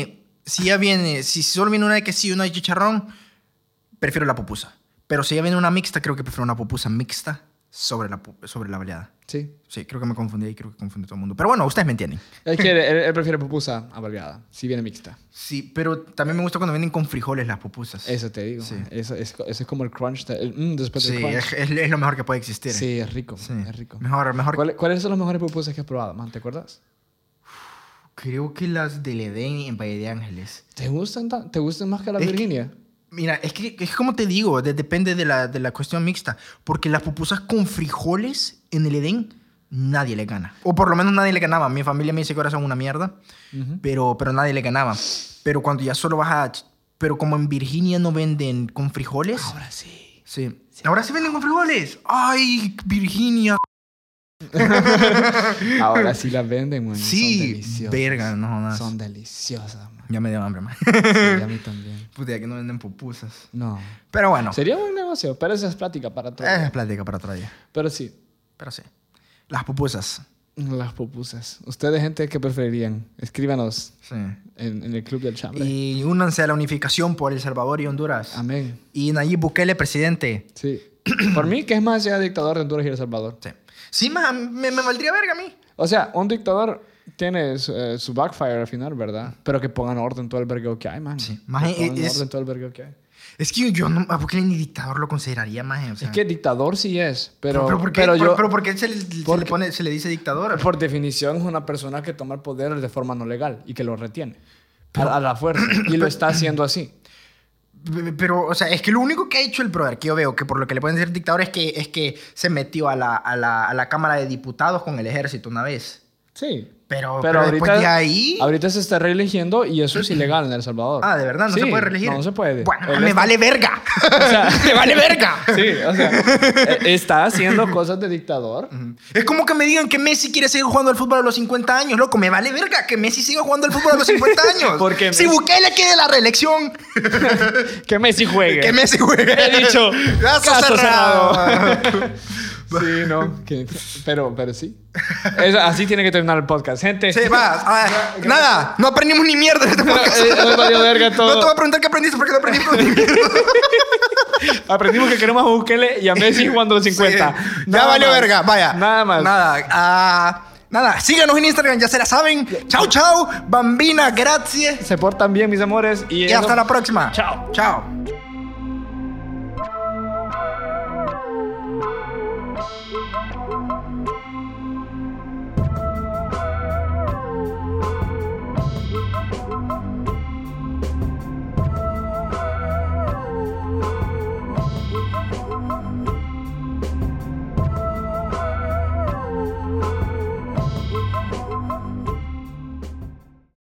solo viene una de quesillo y una de chicharrón, prefiero la pupusa. Pero si ya viene una mixta, creo que prefiero una pupusa mixta sobre la baleada. Sí. Sí, creo que me confundí y creo que confundí todo el mundo. Pero bueno, ustedes me entienden. Él prefiere pupusa a variada, si viene mixta. Sí, pero también me gusta cuando vienen con frijoles las pupusas. Eso te digo. Sí. Man. Eso es como el crunch. Después Sí, del crunch. es lo mejor que puede existir. Sí, es rico. Sí. Man, es rico. Mejor. ¿Cuáles son las mejores pupusas que has probado, man? ¿Te acuerdas? Creo que las del Edén en Valle de Ángeles. ¿Te gustan más que la Es que- Virginia? Mira, es que como te digo, depende de la cuestión mixta. Porque las pupusas con frijoles en el Edén, nadie le gana. O por lo menos nadie le ganaba. Mi familia me dice que ahora son una mierda, pero nadie le ganaba. Pero cuando ya solo vas pero como en Virginia no venden con frijoles. Ahora sí. Sí. Ahora sí venden con frijoles. ¡Ay, Virginia! Ahora sí las venden, man. Sí, Son deliciosas. verga, no jodas. Son deliciosas, man. Ya me dio hambre, man. Sí, a mí también. Puta, ya que no venden pupusas. No. Pero bueno, Sería un buen negocio, pero esa es plática para otro es día. plática para otro día. Pero sí, Pero sí. Las pupusas. las pupusas. ¿Ustedes, gente, qué preferirían? Escríbanos Sí. en el Club del Chambre. Y únanse a la unificación por El Salvador y Honduras. Amén. Y Nayib Bukele, presidente. Sí. Por mí, que es más sea dictador de Honduras y El Salvador. Sí. Sí, me valdría verga a mí. O sea, un dictador tiene su backfire al final, ¿verdad? Pero que pongan orden en todo el vergueo que hay, man. Sí. Que Maje, pongan es- orden en todo el vergueo que hay. Es que yo no, a Bukele ni dictador lo consideraría, más. O sea, Es que dictador sí es, pero ¿por qué, yo... pero ¿por qué se le dice dictador? Por definición es una persona que toma el poder de forma no legal y que lo retiene a la fuerza. Y lo está haciendo así. Pero, o sea, es que lo único que ha hecho el brother, que yo veo que por lo que le pueden decir dictador, es que se metió a la Cámara de Diputados con el ejército una vez. Sí. Pero después de ahí... Ahorita se está reeligiendo y eso es ilegal en El Salvador. Ah, ¿de verdad? ¿No Sí, se puede reelegir? No, no se puede. Bueno, Él me está- vale verga. O sea, ¡Me vale verga! Sí, o sea, está haciendo cosas de dictador. Es como que me digan que Messi quiere seguir jugando al fútbol a los 50 años, loco. Me vale verga que Messi siga jugando al fútbol a los 50 años. Porque si Messi- Bukele quiere la reelección, Que Messi juegue. que Messi juegue. He dicho, Caso cerrado. Sí, no. Pero sí. Así tiene que terminar el podcast. Gente. Sí, va. Nada, no aprendimos ni mierda en este podcast. Valió verga todo. No te voy a preguntar qué aprendiste porque no aprendimos ni mierda. Aprendimos que queremos a Bukele y a Messi jugando los 50. Sí. Ya Nada valió más. verga, vaya. Nada más. Nada, síganos en Instagram, ya se la saben. Chau, chau. Bambina, gracias. Se portan bien, mis amores. Y hasta la próxima. Chao. Chao.